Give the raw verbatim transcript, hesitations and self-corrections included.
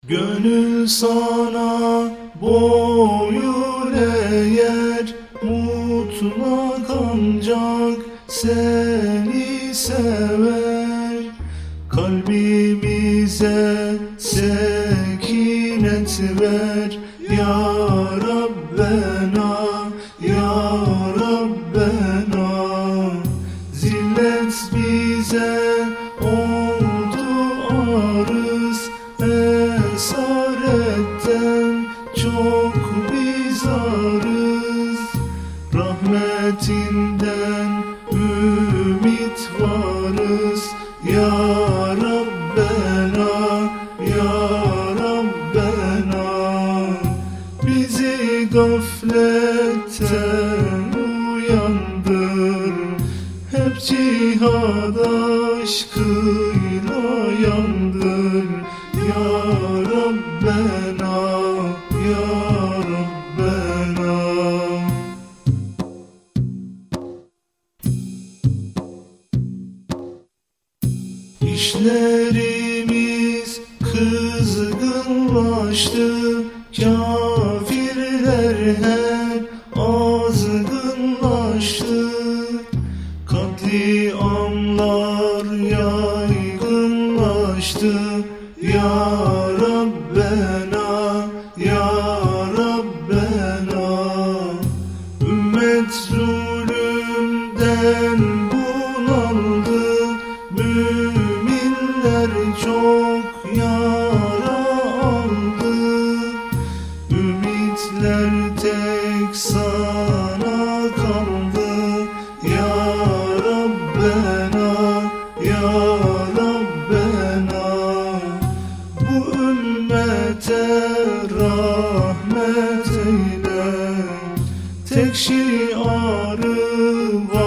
Gönül sana boyun eğer, mutlak ancak seni sever. Kalbimize sekinet ver ya Rabbena, ya Rabbena. Zillet bize oldu arız, esaretten çok bizarız. Rahmetinden ümit varız ya Rabbena, ya Rabbena. Bizi gafletten uyandır, hep cihad aşkıyla yandır ya Rabbena, ya Rabbena. İşlerimiz kızgınlaştı, kafirler hep azgınlaştı. Katliamlar yaygınlaştı ya Rabbena, ya Rabbena. Ümmet zulümden bunaldı, müminler çok yara aldı. Ümitler tek sana kaldı ya Rabbena, ya Rabbena. Bu ümmete rahmet eyle, tek şiarı var